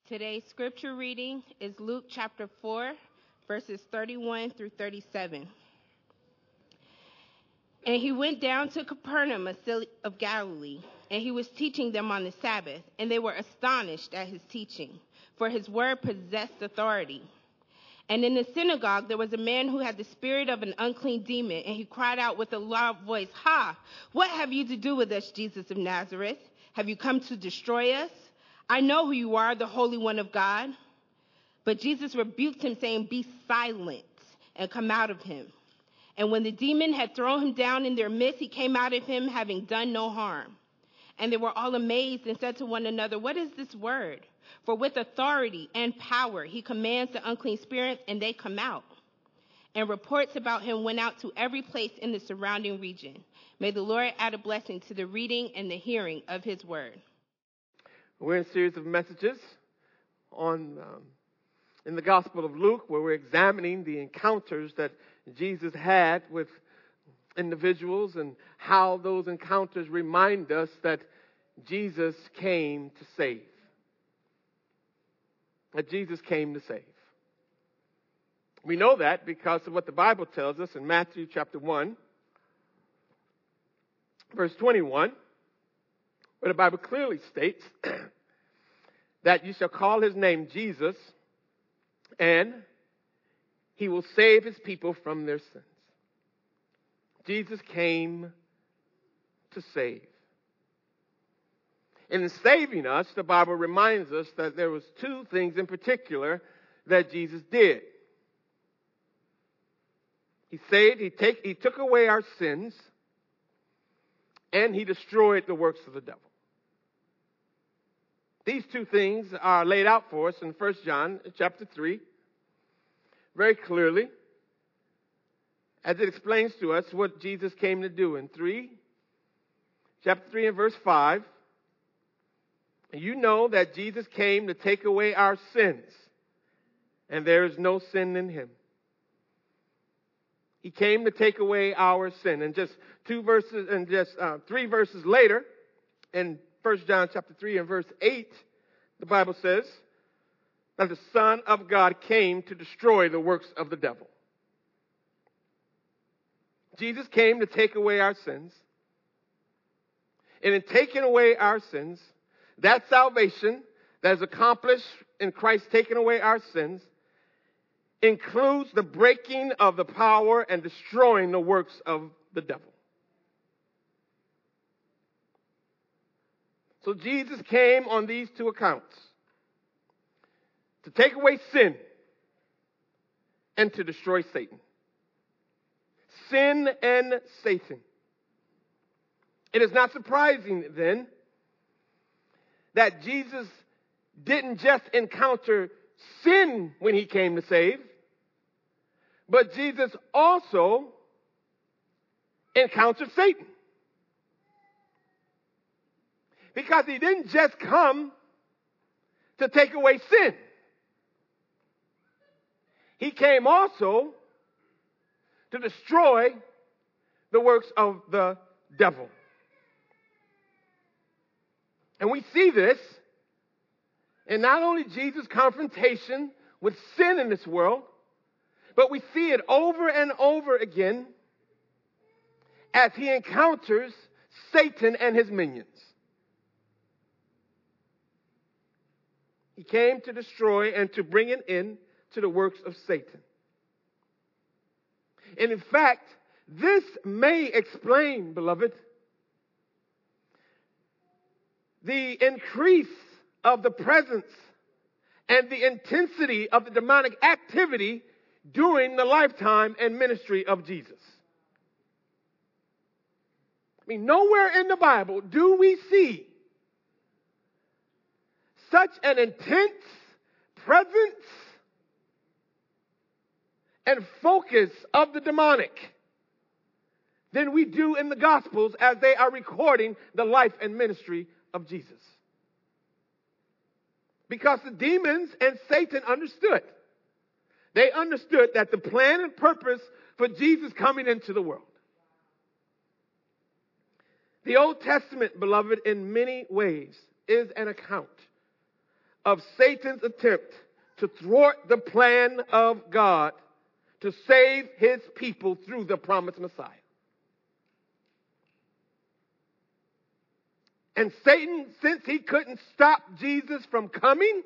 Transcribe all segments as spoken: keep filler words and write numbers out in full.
Today's scripture reading is Luke chapter four, verses thirty-one through thirty-seven. And he went down to Capernaum, a city of Galilee, and he was teaching them on the Sabbath, and they were astonished at his teaching, for his word possessed authority. And in the synagogue there was a man who had the spirit of an unclean demon, and he cried out with a loud voice, "Ha! What have you to do with us, Jesus of Nazareth? Have you come to destroy us? I know who you are, the Holy One of God." But Jesus rebuked him, saying, "Be silent and come out of him." And when the demon had thrown him down in their midst, he came out of him, having done no harm. And they were all amazed and said to one another, "What is this word? For with authority and power he commands the unclean spirits, and they come out." And reports about him went out to every place in the surrounding region. May the Lord add a blessing to the reading and the hearing of his word. We're in a series of messages on um, in the Gospel of Luke, where we're examining the encounters that Jesus had with individuals and how those encounters remind us that Jesus came to save. That Jesus came to save. We know that because of what the Bible tells us in Matthew chapter one, verse twenty-one. Where the Bible clearly states that you shall call his name Jesus, and he will save his people from their sins. Jesus came to save. In saving us, the Bible reminds us that there was two things in particular that Jesus did. He saved, he, take, he took away our sins, and he destroyed the works of the devil. These two things are laid out for us in First John chapter three, very clearly, as it explains to us what Jesus came to do. In three, chapter three and verse five, you know that Jesus came to take away our sins, and there is no sin in him. He came to take away our sin. And just two verses, and just uh, three verses later, in First John chapter three and verse eight, the Bible says that the Son of God came to destroy the works of the devil. Jesus came to take away our sins. And in taking away our sins, that salvation that is accomplished in Christ taking away our sins includes the breaking of the power and destroying the works of the devil. So Jesus came on these two accounts: to take away sin and to destroy Satan. Sin and Satan. It is not surprising then that Jesus didn't just encounter sin when he came to save, but Jesus also encountered Satan. Because he didn't just come to take away sin. He came also to destroy the works of the devil. And we see this in not only Jesus' confrontation with sin in this world, but we see it over and over again as he encounters Satan and his minions. He came to destroy and to bring an end to the works of Satan. And in fact, this may explain, beloved, the increase of the presence and the intensity of the demonic activity during the lifetime and ministry of Jesus. I mean, nowhere in the Bible do we see such an intense presence and focus of the demonic than we do in the Gospels as they are recording the life and ministry of Jesus. Because the demons and Satan understood. They understood that the plan and purpose for Jesus coming into the world. The Old Testament, beloved, in many ways is an account of Satan's attempt to thwart the plan of God to save his people through the promised Messiah. And Satan, since he couldn't stop Jesus from coming,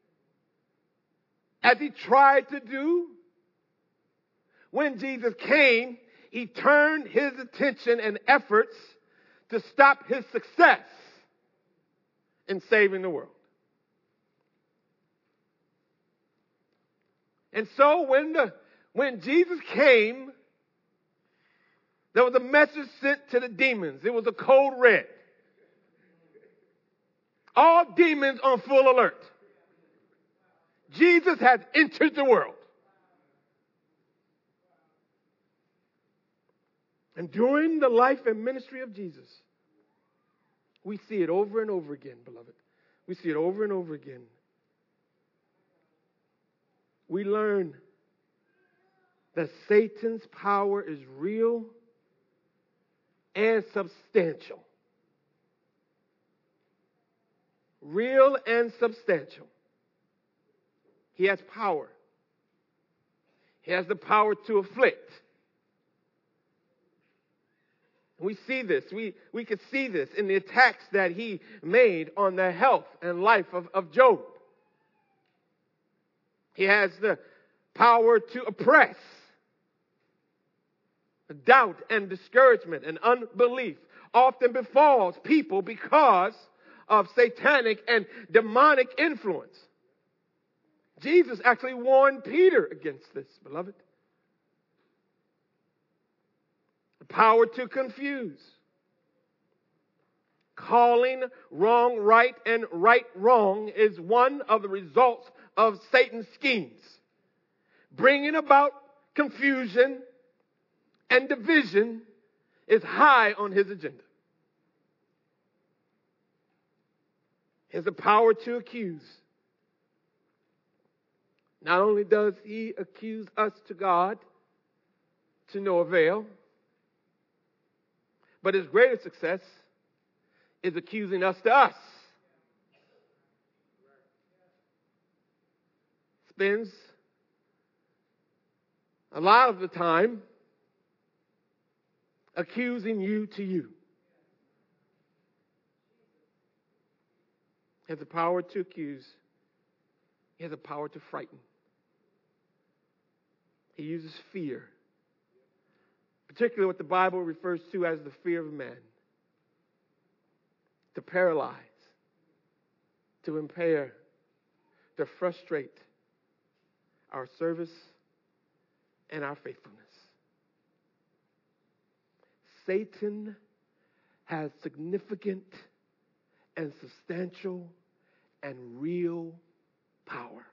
as he tried to do, when Jesus came, he turned his attention and efforts to stop his success in saving the world. And so when the when Jesus came, there was a message sent to the demons. It was a code red. All demons on full alert. Jesus has entered the world. And during the life and ministry of Jesus, we see it over and over again, beloved. We see it over and over again. We learn that Satan's power is real and substantial. Real and substantial. He has power. He has the power to afflict. We see this. We, we can see this in the attacks that he made on the health and life of, of Job. He has the power to oppress. Doubt and discouragement and unbelief often befalls people because of satanic and demonic influence. Jesus actually warned Peter against this, beloved. The power to confuse. Calling wrong right and right wrong is one of the results of Satan's schemes. Bringing about confusion and division is high on his agenda. He has the power to accuse. Not only does he accuse us to God to no avail, but his greatest success is accusing us to us. Spends a lot of the time accusing you to you. He has the power to accuse. He has the power to frighten. He uses fear, particularly what the Bible refers to as the fear of man, to paralyze, to impair, to frustrate our service and our faithfulness. Satan has significant and substantial and real power.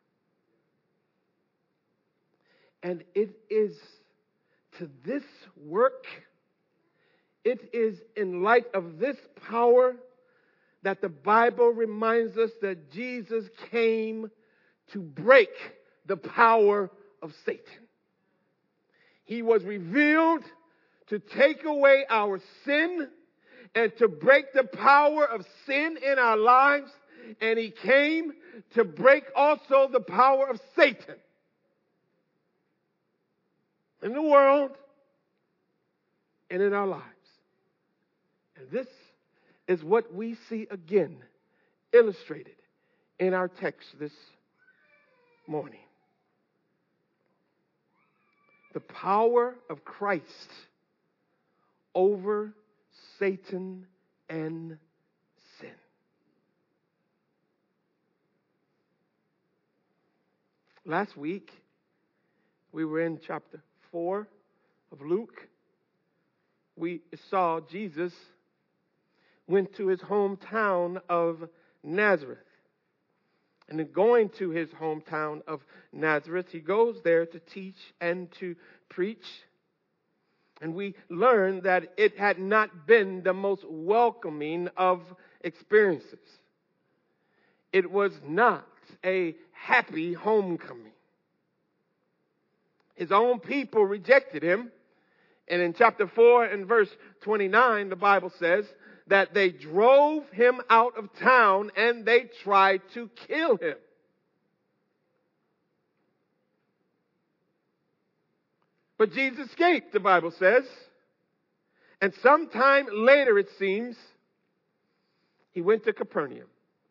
And it is to this work, it is in light of this power that the Bible reminds us that Jesus came to break the power of Satan. He was revealed to take away our sin and to break the power of sin in our lives. And he came to break also the power of Satan in the world and in our lives. And this is what we see again illustrated in our text this morning. The power of Christ over Satan and sin. Last week, we were in chapter four of Luke. We saw Jesus went to his hometown of Nazareth. And in going to his hometown of Nazareth, he goes there to teach and to preach. And we learn that it had not been the most welcoming of experiences. It was not a happy homecoming. His own people rejected him. And in chapter four and verse twenty-nine, the Bible says that they drove him out of town and they tried to kill him. But Jesus escaped, the Bible says. And sometime later, it seems, he went to Capernaum.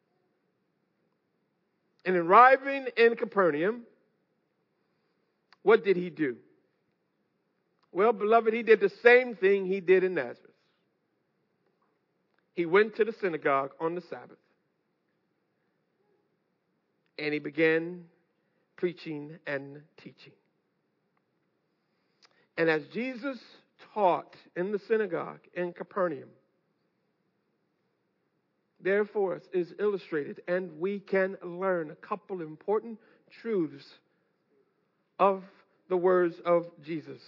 And arriving in Capernaum, what did he do? Well, beloved, he did the same thing he did in Nazareth. He went to the synagogue on the Sabbath. And he began preaching and teaching. And as Jesus taught in the synagogue in Capernaum, therefore is illustrated, and we can learn a couple important truths of the words of Jesus.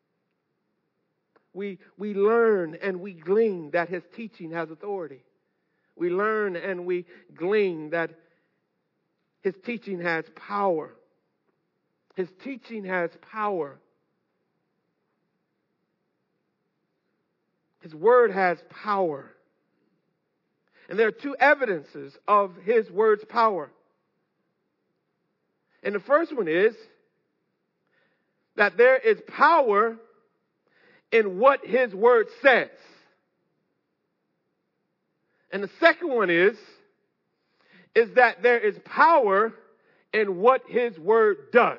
We, we learn and we glean that his teaching has authority. We learn and we glean that his teaching has power. His teaching has power. His word has power. And there are two evidences of his word's power. And the first one is that there is power in what his word says. And the second one is, is that there is power in what his word does.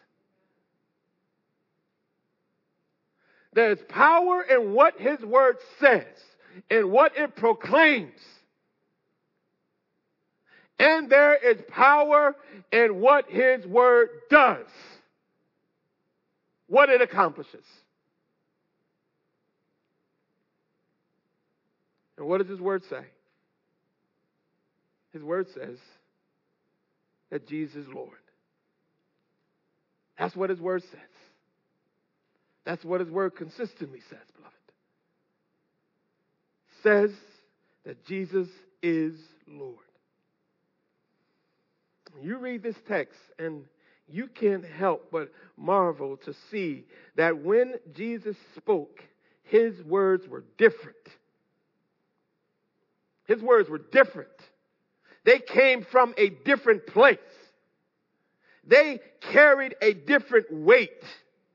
There is power in what his word says, in what it proclaims. And there is power in what his word does, what it accomplishes. And what does his word say? His word says that Jesus is Lord. That's what his word says. That's what his word consistently says, beloved. Says that Jesus is Lord. You read this text and you can't help but marvel to see that when Jesus spoke, his words were different. His words were different. They came from a different place. They carried a different weight.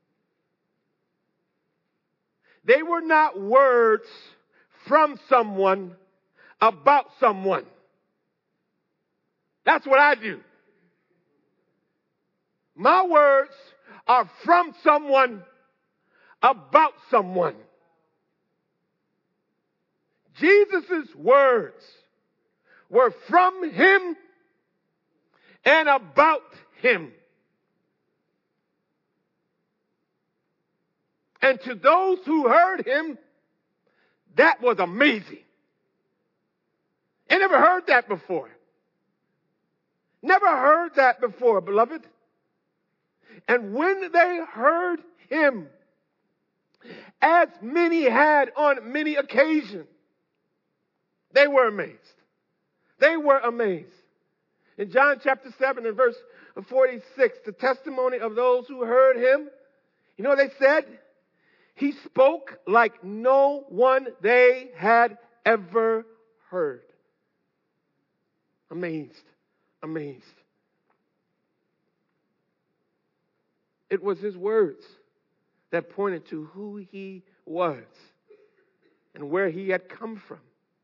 They were not words from someone about someone. That's what I do. My words are from someone about someone. Jesus' words were from him and about him. And to those who heard him, that was amazing. I never heard that before. Never heard that before, beloved. And when they heard him, as many had on many occasions, they were amazed. They were amazed. In John chapter seven and verse forty-six, the testimony of those who heard him, you know what they said? He spoke like no one they had ever heard. Amazed. Amazed. It was his words that pointed to who he was and where he had come from.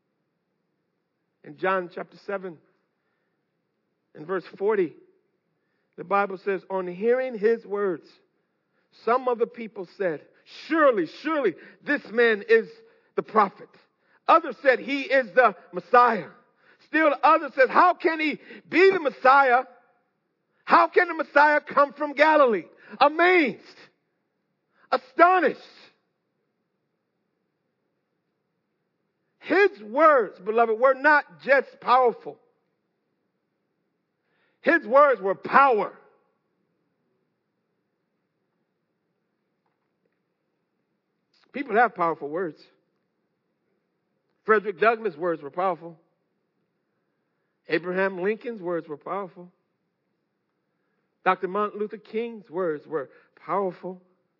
In John chapter seven and verse forty, the Bible says, on hearing his words, some of the people said, surely, surely this man is the prophet. Others said he is the Messiah. Still others said, how can he be the Messiah? How can the Messiah come from Galilee? Amazed, astonished. His words, beloved, were not just powerful. His words were power. People have powerful words. Frederick Douglass' words were powerful. Abraham Lincoln's words were powerful. Doctor Martin Luther King's words were powerful.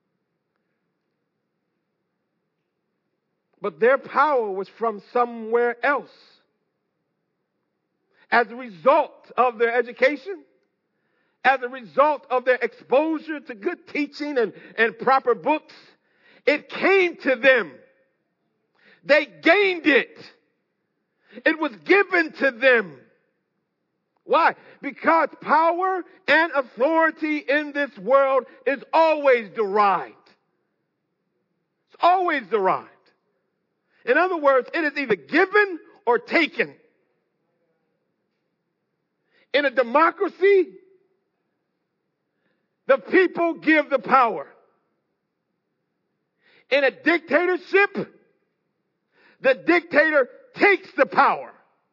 But their power was from somewhere else. As a result of their education, as a result of their exposure to good teaching and, and proper books, it came to them. They gained it. It was given to them. Why? Because power and authority in this world is always derived. It's always derived. In other words, it is either given or taken. In a democracy, the people give the power. In a dictatorship, the dictator takes the power.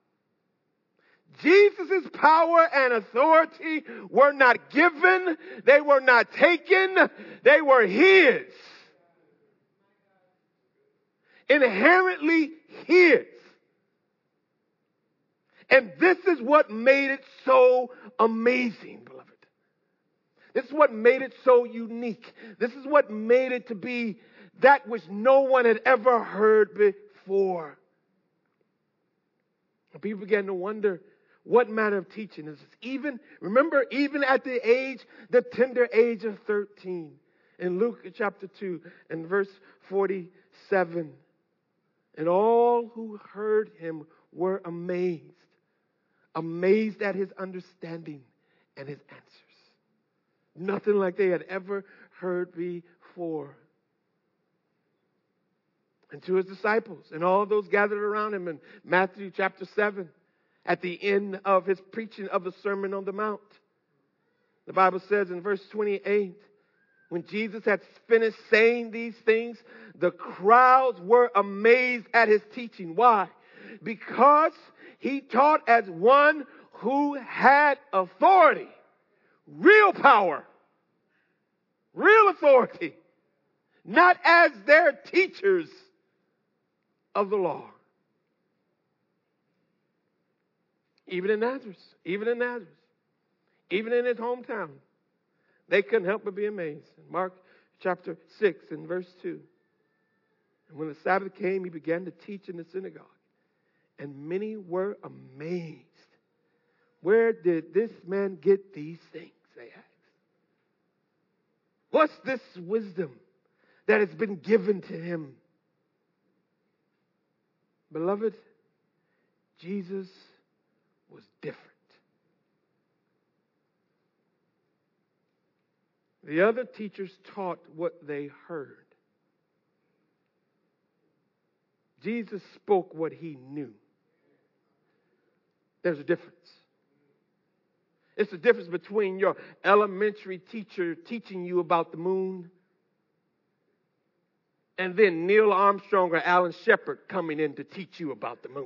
Jesus' power and authority were not given. They were not taken. They were His. Inherently His. And this is what made it so amazing, beloved. This is what made it so unique. This is what made it to be that which no one had ever heard before. And people began to wonder, what manner of teaching is this? Even, remember, even at the age, the tender age of thirteen, in Luke chapter two and verse forty-seven, and all who heard him were amazed, amazed at his understanding and his answers. Nothing like they had ever heard before. And to his disciples and all those gathered around him in Matthew chapter seven, at the end of his preaching of the Sermon on the Mount. The Bible says in verse twenty-eight, when Jesus had finished saying these things, the crowds were amazed at his teaching. Why? Because he taught as one who had authority, real power, real authority, not as their teachers of the law. Even in Nazareth, even in Nazareth, even in his hometown, they couldn't help but be amazed. Mark chapter six and verse two. And when the Sabbath came, he began to teach in the synagogue. And many were amazed. Where did this man get these things, they asked. What's this wisdom that has been given to him? Beloved, Jesus was different. The other teachers taught what they heard. Jesus spoke what he knew. There's a difference. It's the difference between your elementary teacher teaching you about the moon and then Neil Armstrong or Alan Shepard coming in to teach you about the moon.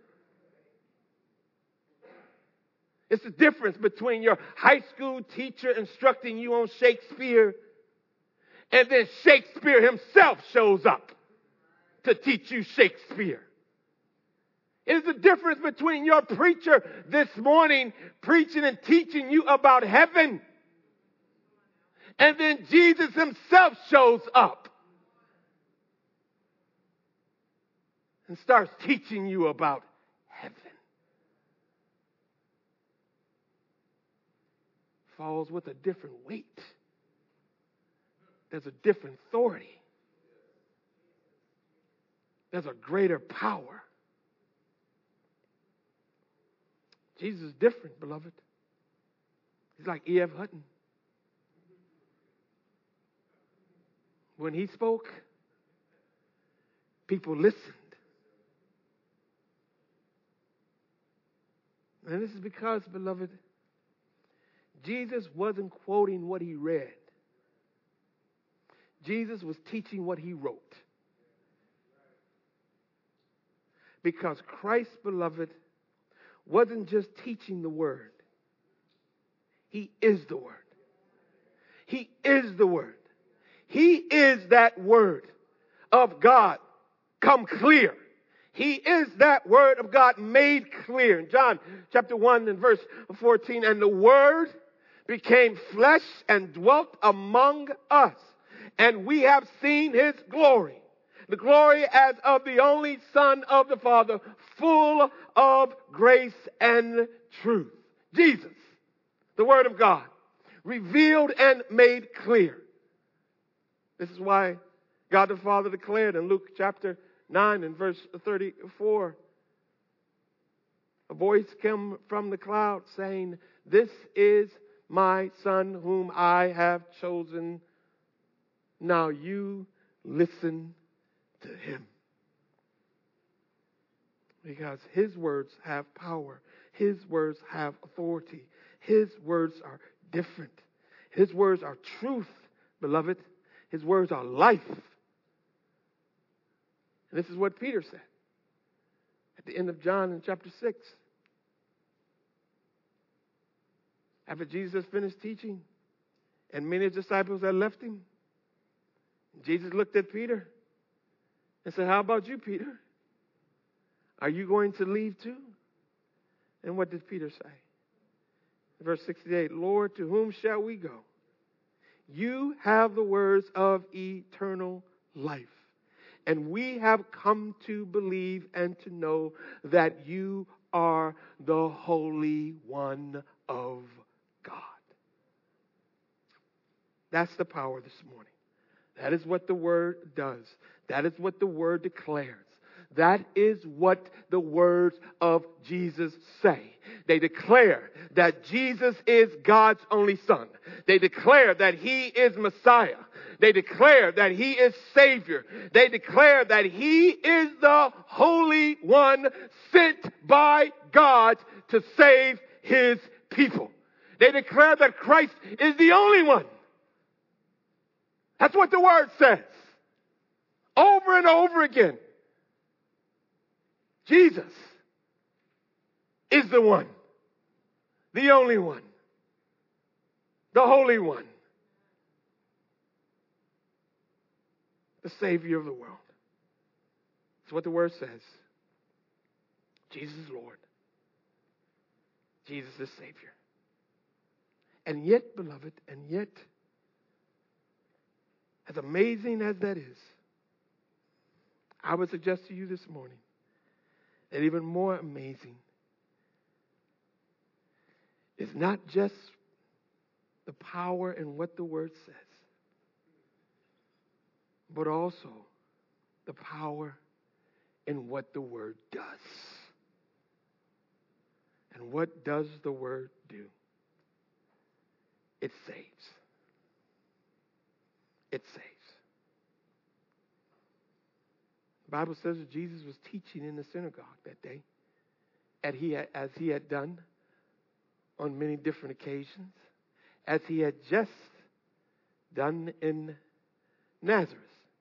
It's the difference between your high school teacher instructing you on Shakespeare and then Shakespeare himself shows up to teach you Shakespeare. It is the difference between your preacher this morning preaching and teaching you about heaven and then Jesus himself shows up and starts teaching you about heaven. Falls with a different weight. There's a different authority. There's a greater power. Jesus is different, beloved. He's like E F Hutton. When he spoke, people listened. And this is because, beloved, Jesus wasn't quoting what he read. Jesus was teaching what he wrote. Because Christ, beloved, wasn't just teaching the word. He is the word. He is the word. He is that word of God come clear. He is that word of God made clear. In John chapter one and verse fourteen, and the word became flesh and dwelt among us, and we have seen his glory. The glory as of the only Son of the Father, full of grace and truth. Jesus, the Word of God. revealed and made clear. This is why God the Father declared in Luke chapter nine and verse thirty-four, a voice came from the cloud saying, "This is my Son whom I have chosen. Now you listen to him." Because his words have power. His words have authority. His words are different. His words are truth, beloved. His words are life. And this is what Peter said at the end of John in chapter six. After Jesus finished teaching and many of his disciples had left him, Jesus looked at Peter and said, "How about you, Peter? Are you going to leave too?" And what did Peter say? Verse sixty-eight, "Lord, to whom shall we go? You have the words of eternal life. And we have come to believe and to know that you are the Holy One of God." That's the power this morning. That is what the Word does. That is what the Word declares. That is what the words of Jesus say. They declare that Jesus is God's only Son. They declare that He is Messiah. They declare that He is Savior. They declare that He is the Holy One sent by God to save His people. They declare that Christ is the only one. That's what the Word says. Over and over again. Jesus is the one, the only one, the Holy One, the Savior of the world. That's what the Word says. Jesus is Lord. Jesus is Savior. And yet, beloved, and yet, as amazing as that is, I would suggest to you this morning, and even more amazing is not just the power in what the Word says, but also the power in what the Word does. And what does the Word do? It saves. It saves. The Bible says that Jesus was teaching in the synagogue that day, as he had, as he had done on many different occasions, as he had just done in Nazareth.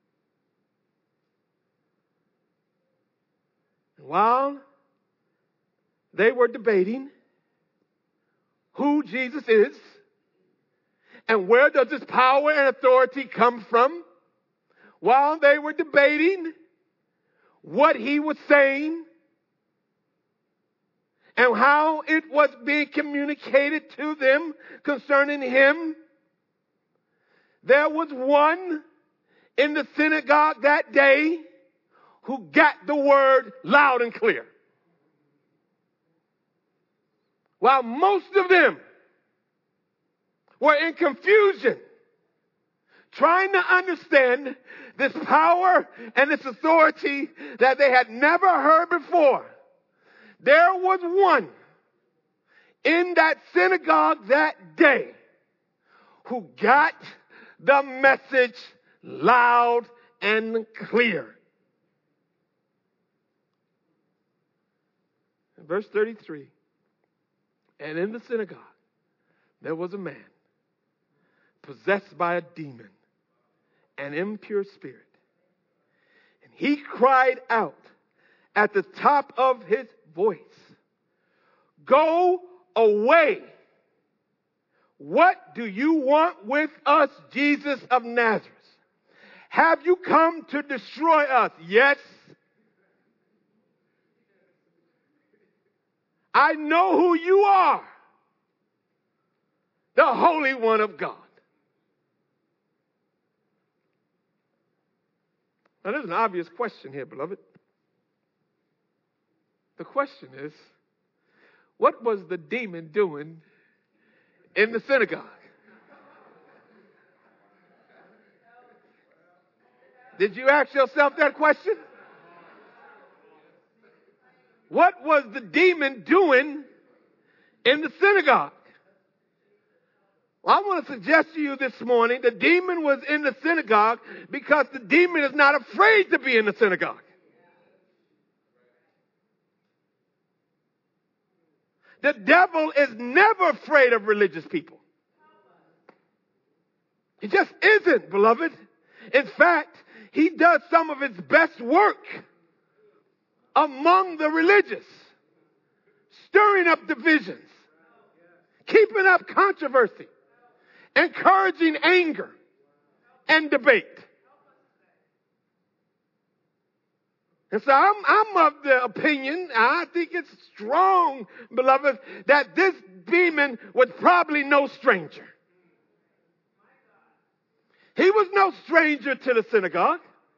And while they were debating who Jesus is and where does his power and authority come from, while they were debating what he was saying and how it was being communicated to them concerning him, there was one in the synagogue that day who got the word loud and clear. While most of them were in confusion, trying to understand this power and this authority that they had never heard before, there was one in that synagogue that day who got the message loud and clear. In verse thirty-three, and in the synagogue there was a man possessed by a demon, an impure spirit. And he cried out at the top of his voice, "Go away! What do you want with us, Jesus of Nazareth? Have you come to destroy us?" Yes. I know who you are, the Holy One of God. Now, there's an obvious question here, beloved. The question is, what was the demon doing in the synagogue? Did you ask yourself that question? What was the demon doing in the synagogue? Well, I want to suggest to you this morning, the demon was in the synagogue because the demon is not afraid to be in the synagogue. The devil is never afraid of religious people. He just isn't, beloved. In fact, he does some of his best work among the religious, stirring up divisions, keeping up controversy, encouraging anger and debate. And so I'm, I'm of the opinion, I think it's strong, beloved, that this demon was probably no stranger. He was no stranger to the synagogue.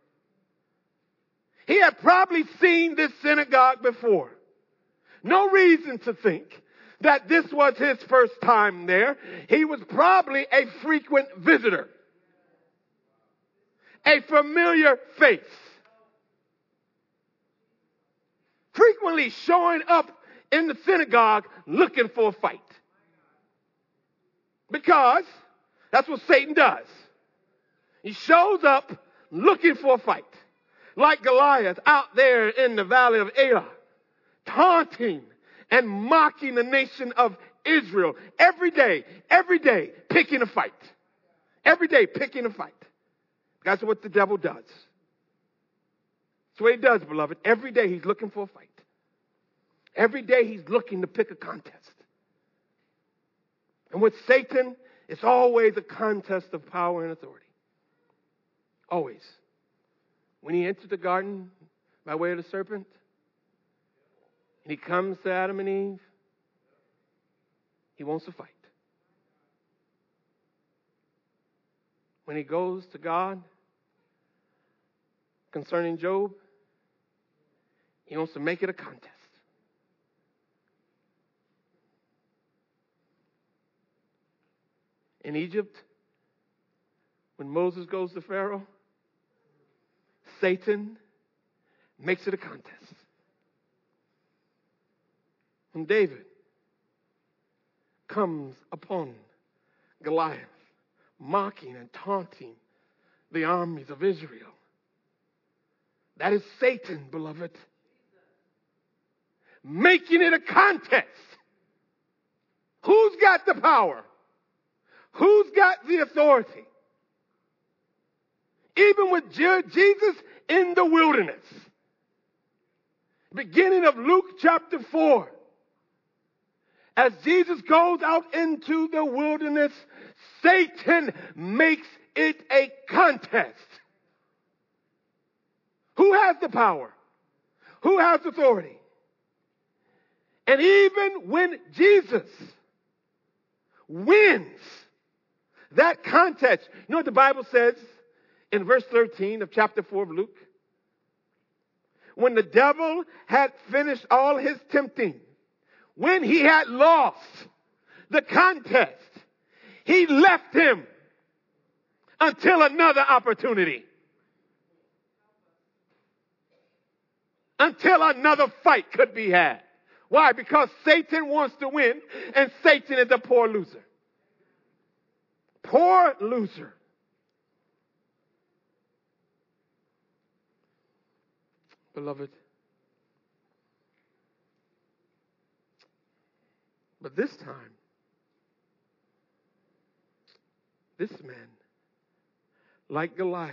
He had probably seen this synagogue before. No reason to think that this was his first time there. He was probably a frequent visitor, a familiar face, frequently showing up in the synagogue looking for a fight. Because that's what Satan does. He shows up looking for a fight. Like Goliath out there in the valley of Elah, taunting and mocking the nation of Israel every day, every day, picking a fight. Every day, picking a fight. That's what the devil does. That's what he does, beloved. Every day he's looking for a fight. Every day he's looking to pick a contest. And with Satan, it's always a contest of power and authority. Always. When he entered the garden by way of the serpent, and he comes to Adam and Eve, he wants to fight. When he goes to God concerning Job, he wants to make it a contest. In Egypt, when Moses goes to Pharaoh, Satan makes it a contest. When David comes upon Goliath, mocking and taunting the armies of Israel, that is Satan, beloved, making it a contest. Who's got the power? Who's got the authority? Even with Jesus in the wilderness. Beginning of Luke chapter four. As Jesus goes out into the wilderness, Satan makes it a contest. Who has the power? Who has authority? And even when Jesus wins that contest, you know what the Bible says? In verse thirteen of chapter four of Luke, when the devil had finished all his tempting, when he had lost the contest, he left him until another opportunity, until another fight could be had. Why? Because Satan wants to win, and Satan is a poor loser. Poor loser. Beloved, but this time, this man, like Goliath,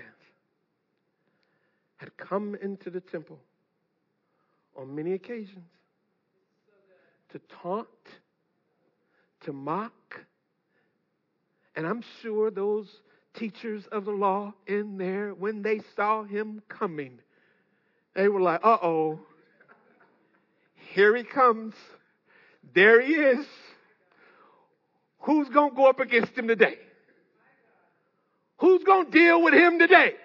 had come into the temple on many occasions to taunt, to mock, and I'm sure those teachers of the law in there, when they saw him coming, they were like, uh-oh, here he comes. There he is. Who's going to go up against him today? Who's going to deal with him today?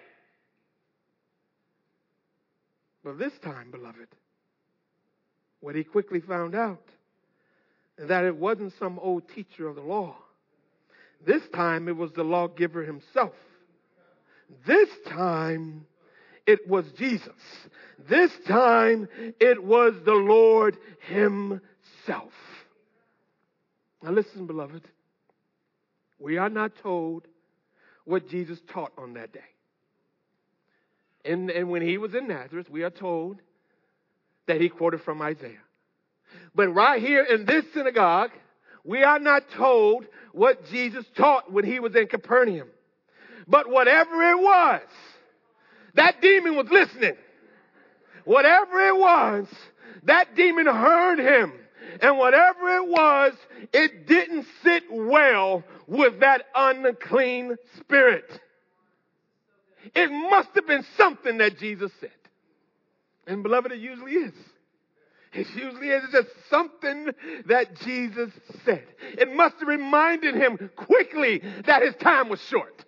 But this time, beloved, what he quickly found out, that it wasn't some old teacher of the law. This time it was the lawgiver himself. This time it was Jesus. This time it was the Lord himself. Now listen, beloved. We are not told what Jesus taught on that day. And, and when he was in Nazareth, we are told that he quoted from Isaiah. But right here in this synagogue, we are not told what Jesus taught when he was in Capernaum. But whatever it was, that demon was listening. Whatever it was, that demon heard him. And whatever it was, it didn't sit well with that unclean spirit. It must have been something that Jesus said. And beloved, it usually is. It usually is just something that Jesus said. It must have reminded him quickly that his time was short.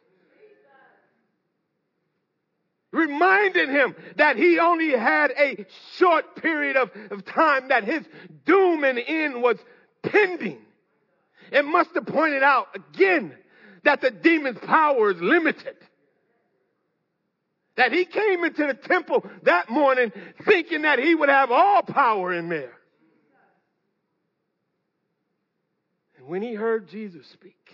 Reminded him that he only had a short period of, of time, that his doom and end was pending. It must have pointed out again that the demon's power is limited. That he came into the temple that morning thinking that he would have all power in there. And when he heard Jesus speak,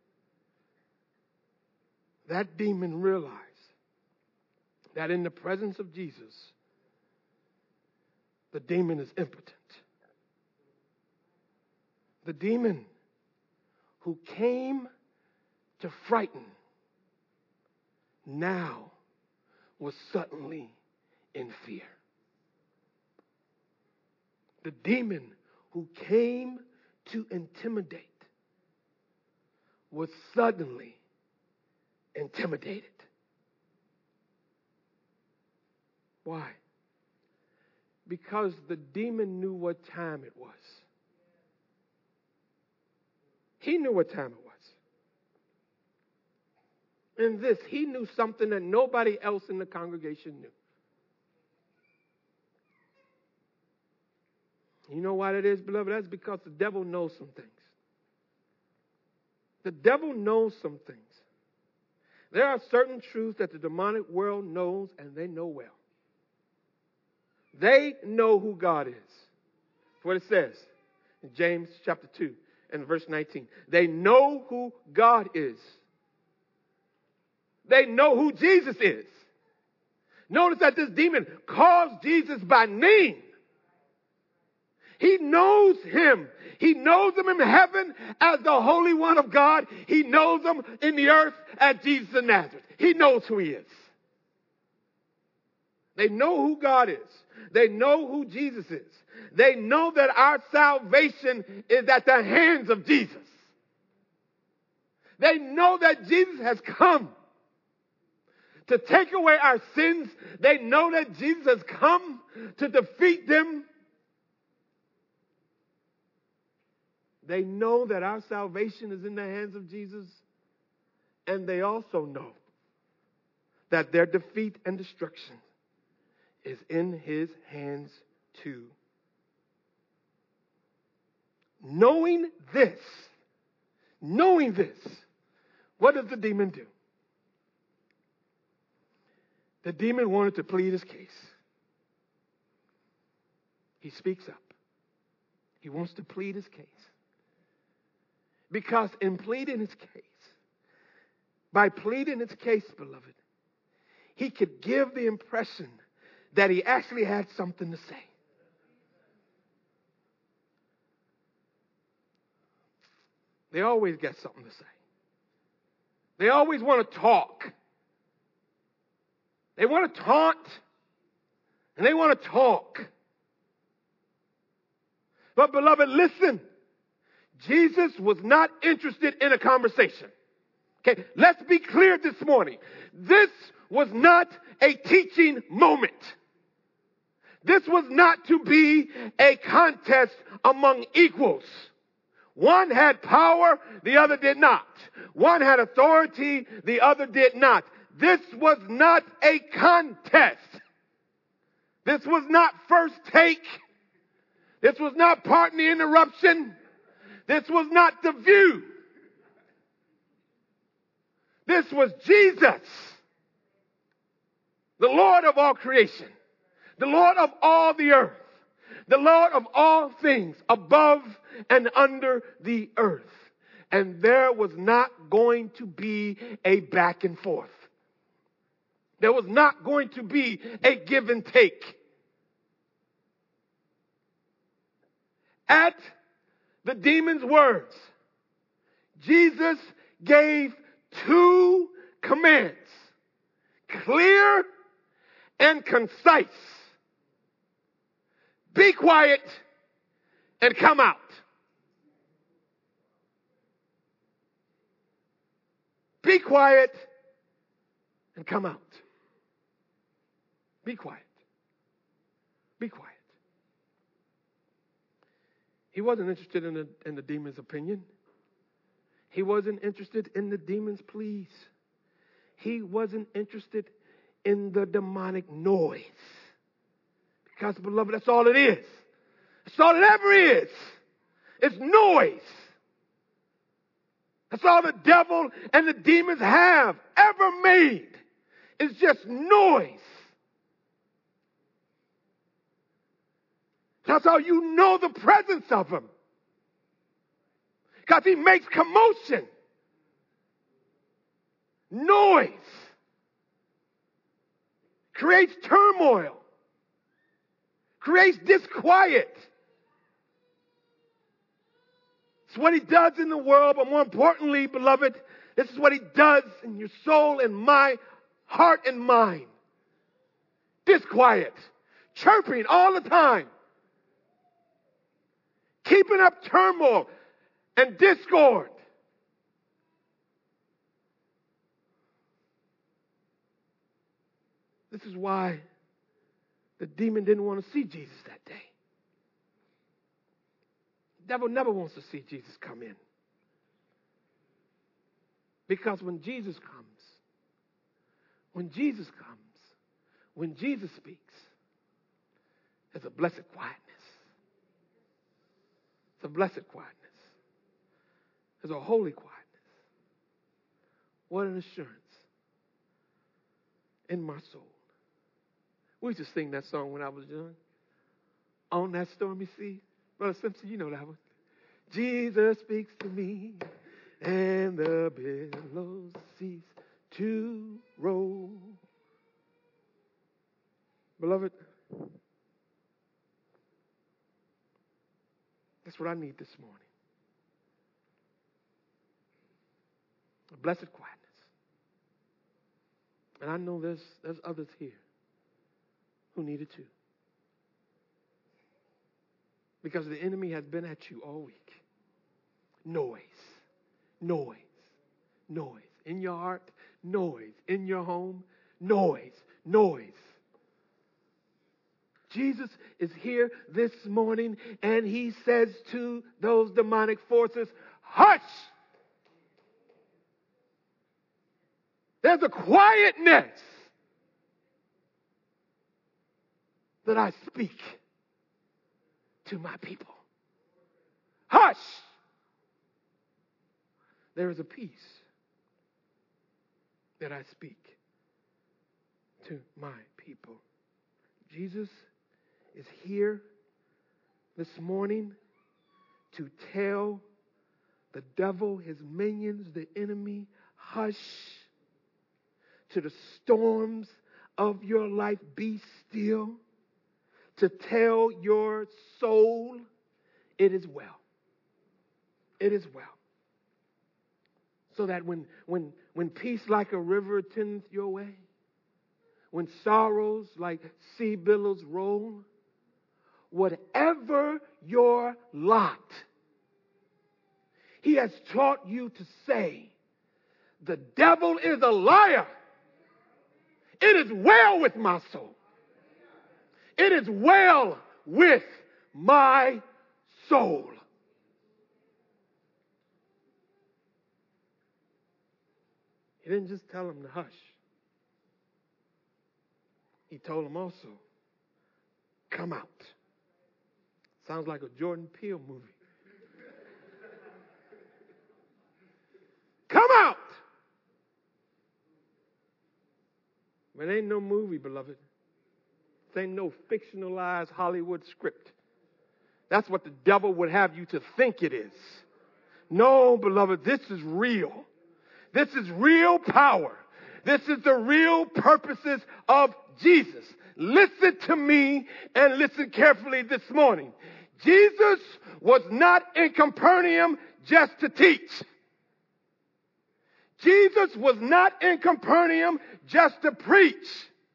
that demon realized that in the presence of Jesus, the demon is impotent. The demon who came to frighten now was suddenly in fear. The demon who came to intimidate was suddenly intimidated. Why? Because the demon knew what time it was. He knew what time it was. In this, he knew something that nobody else in the congregation knew. You know why that is, beloved? That's because the devil knows some things. The devil knows some things. There are certain truths that the demonic world knows, and they know well. They know who God is. That's what it says in James chapter two and verse nineteen. They know who God is. They know who Jesus is. Notice that this demon calls Jesus by name. He knows him. He knows him in heaven as the Holy One of God. He knows him in the earth as Jesus of Nazareth. He knows who he is. They know who God is. They know who Jesus is. They know that our salvation is at the hands of Jesus. They know that Jesus has come to take away our sins. They know that Jesus has come to defeat them. They know that our salvation is in the hands of Jesus. And they also know that their defeat and destruction is in his hands too. Knowing this, knowing this, what does the demon do? The demon wanted to plead his case. He speaks up. He wants to plead his case. Because in pleading his case, by pleading his case, beloved, he could give the impression that he actually had something to say. They always got something to say. They always want to talk. They want to taunt. And they want to talk. But beloved, listen. Jesus was not interested in a conversation. Okay, let's be clear this morning. This was not a teaching moment. This was not to be a contest among equals. One had power, the other did not. One had authority, the other did not. This was not a contest. This was not first take. This was not pardon the interruption. This was not the view. This was Jesus the Lord of all creation, the Lord of all the earth, the Lord of all things above and under the earth. And there was not going to be a back and forth. There was not going to be a give and take. At the demon's words, Jesus gave two commands, clear and concise. Be quiet and come out. Be quiet and come out. Be quiet. Be quiet. He wasn't interested in the, in the demon's opinion. He wasn't interested in the demon's pleas. He wasn't interested in the demonic noise. Because, beloved, that's all it is. That's all it ever is. It's noise. That's all the devil and the demons have ever made. It's just noise. That's how you know the presence of him. Because he makes commotion, noise, creates turmoil, creates disquiet. It's what he does in the world, but more importantly, beloved, this is what he does in your soul and my heart and mind. Disquiet, chirping all the time, keeping up turmoil and discord. This is why the demon didn't want to see Jesus that day. The devil never wants to see Jesus come in. Because when Jesus comes, when Jesus comes, when Jesus speaks, there's a blessed quietness. It's a blessed quietness. There's a holy quietness. What an assurance in my soul. We used to sing that song when I was young. On that stormy sea. Brother Simpson, you know that one. Jesus speaks to me, and the billows cease to roll. Beloved, that's what I need this morning. A blessed quietness. And I know there's, there's others here who need it too. Because the enemy has been at you all week. Noise, noise, noise. In your heart, noise. In your home, noise, noise. Jesus is here this morning and he says to those demonic forces, hush! There's a quietness that I speak to my people. Hush! There is a peace that I speak to my people. Jesus is here this morning to tell the devil, his minions, the enemy, hush. To the storms of your life, be still. To tell your soul, it is well. It is well. So that when, when, when peace like a river attends your way, when sorrows like sea billows roll, whatever your lot, he has taught you to say, the devil is a liar. It is well with my soul. It is well with my soul. He didn't just tell him to hush. He told him also, come out. Sounds like a Jordan Peele movie. Come out. But it ain't no movie, beloved. This ain't no fictionalized Hollywood script. That's what the devil would have you to think it is. No, beloved, this is real. This is real power. This is the real purposes of Jesus. Listen to me and listen carefully this morning. Jesus was not in Capernaum just to teach. Jesus was not in Capernaum just to preach.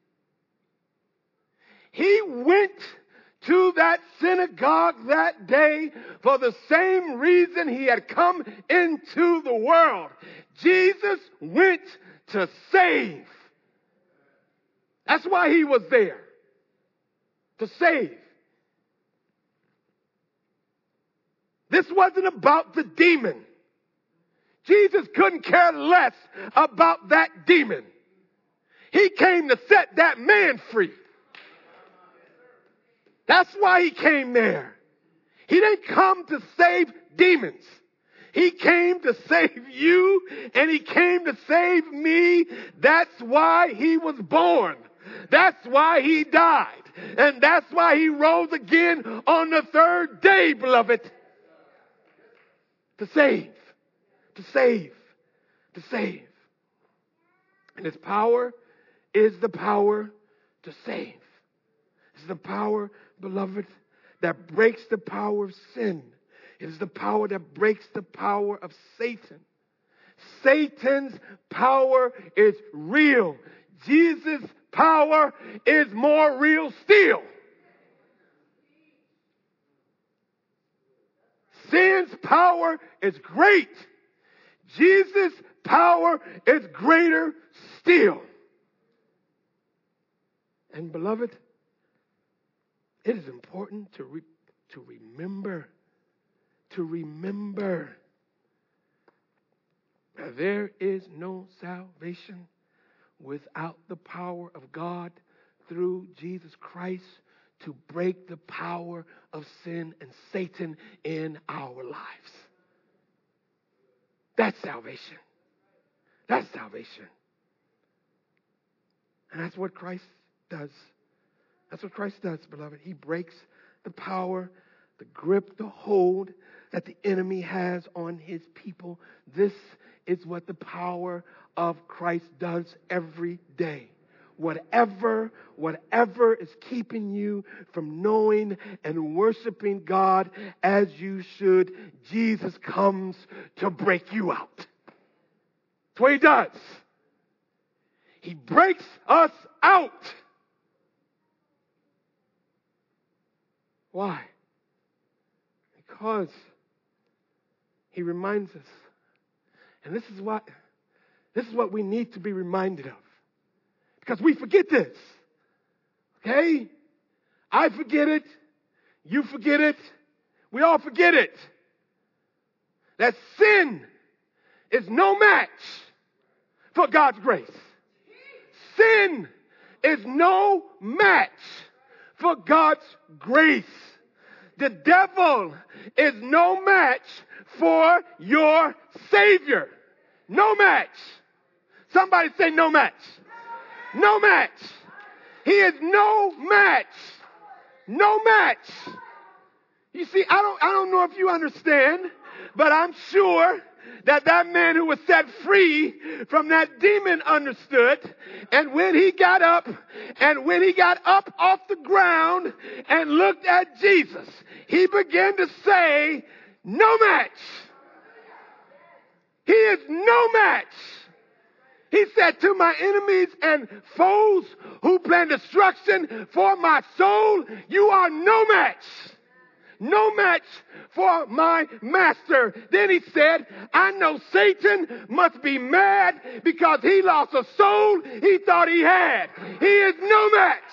He went to that synagogue that day for the same reason he had come into the world. Jesus went to save. That's why he was there. To save. This wasn't about the demon. Jesus couldn't care less about that demon. He came to set that man free. That's why he came there. He didn't come to save demons. He came to save you, and he came to save me. That's why he was born. That's why he died. And that's why he rose again on the third day, beloved. To save. To save. To save. And his power is the power to save. It's the power, beloved, that breaks the power of sin. It is the power that breaks the power of Satan. Satan's power is real. Jesus' power is more real still. Sin's power is great. Jesus' power is greater still. And beloved, it is important to re- to remember, to remember that there is no salvation without the power of God through Jesus Christ to break the power of sin and Satan in our lives. That's salvation. That's salvation. And that's what Christ does. That's what Christ does, beloved. He breaks the power, the grip, the hold that the enemy has on his people. This is what the power of Christ does every day. Whatever, whatever is keeping you from knowing and worshiping God as you should, Jesus comes to break you out. That's what he does. He breaks us out. Why? Because he reminds us. And this is what, this is what we need to be reminded of. Because we forget this. Okay? I forget it. You forget it. We all forget it. That sin is no match for God's grace. Sin is no match for God's grace. The devil is no match for your Savior. No match. Somebody say no match. No match. He is no match. No match. You see, I don't, I don't know if you understand, but I'm sure that that man who was set free from that demon understood. And when he got up, and when he got up off the ground and looked at Jesus, he began to say, no match. He is no match. He said to my enemies and foes who plan destruction for my soul, you are no match. No match for my master. Then he said, I know Satan must be mad because he lost a soul he thought he had. He is no match.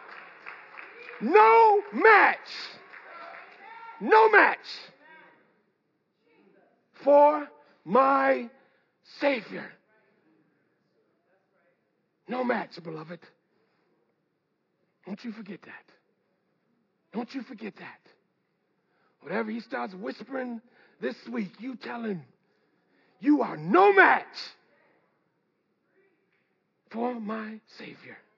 No match. No match for my Savior. No match, beloved. Don't you forget that. Don't you forget that. Whatever he starts whispering this week, you tell him, you are no match for my Savior.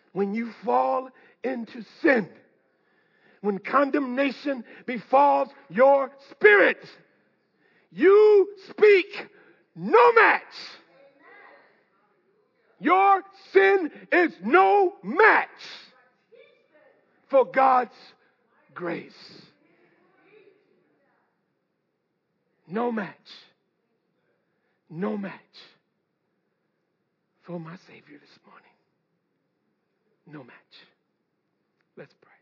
when you fall into sin, when condemnation befalls your spirit, you speak no match. Your sin is no match for God's grace. No match. No match for my Savior this morning. No match. Let's pray.